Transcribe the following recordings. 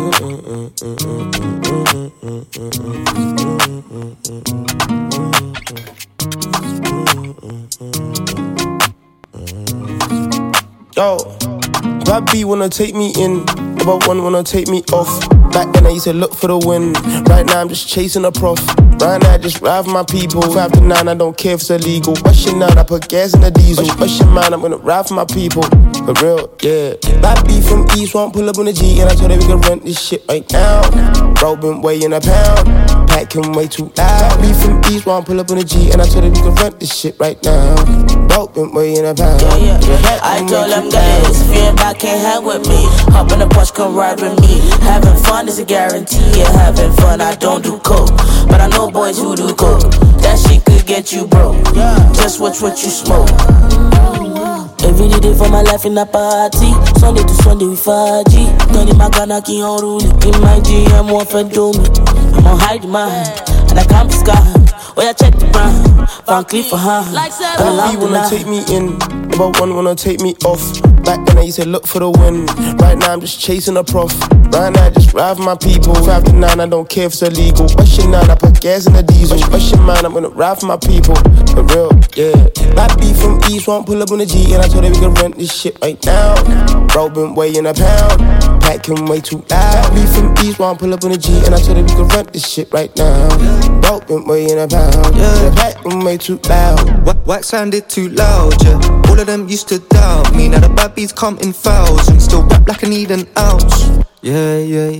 Yo, bad B wanna take me in, but one wanna take me off. Back then I used to look for the win. Right now I'm just chasing a prof. Right now I just ride for my people. 5 to 9, I don't care if it's illegal. What's your 9? I put gas in the diesel. What's your mind? I'm gonna ride for my people. For real, yeah. Bad B from East won't pull up on the G, and I told her we can rent this shit right now. Bro been weighing a pound, packing way too loud. Bad B from East won't pull up on the G, and I told her we can rent this shit right now. Bro been weighing a pound. Yeah. I told them guys, if you ain't back, can't hang with me. Hop in the Porsche, come ride with me. Having fun is a guarantee. Yeah, having fun, I don't do coke, but I know boys who do coke. That shit could get you broke. Just watch what you smoke. Every day for my life in a party. Sunday to Sunday with 5G. Tony Magana ki on rule. In my GM one for do me. I'm on high demand, and I can't be scarred. Oh yeah, check the brand. Van Cleef for her. Bad B wanna take me in, but one wanna take me off. Back then I used to look for the win. Right now I'm just chasing a prof. Right now I just ride for my people. 5 to 9, I don't care if it's illegal. What's your 9? I put gas in the diesel. What's your mind? I'm gonna ride for my people. For real, yeah. Bad B from East won't pull up on the G, and I told her we can rent this shit right now. Bro been weighing a pound, packing way too loud. Bad B from East won't pull up on the G, and I told her we can rent this shit right now. Bro been weighing a pound, the pack been way too loud. Wax sounded too loud, yeah. All of them used to doubt me. Now the bad beats come in fouls and still rap like I need an ounce. Yeah.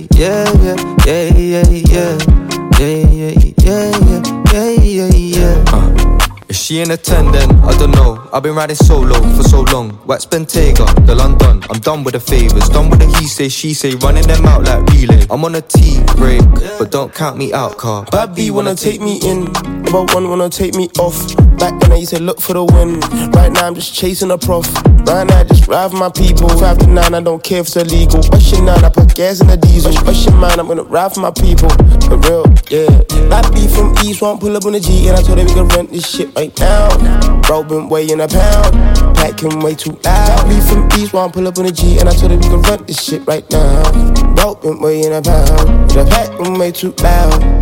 Is she in attendance? I don't know. I've been riding solo for so long. Wax Bentayga, the London. I'm done with the favours, done with the he say, she say, running them out like relay. I'm on a tea break, but don't count me out, car. Bad B wanna take me in, but one wanna take me off. Back then I used to look for the win. Right now I'm just chasing a prof. Right now I just ride for my people. 5 to 9, I don't care if it's illegal. What's your 9? I put gas in the diesel. What's your mind? I'm gonna ride for my people. For real, yeah. Bad B from East won't pull up on the G, and I told her we can rent this shit right now. Bro been weighing a pound, packing way too loud. Bad B from East won't pull up on the G, and I told her we can rent this shit right now. Bro been weighing a pound, the pack been way too loud.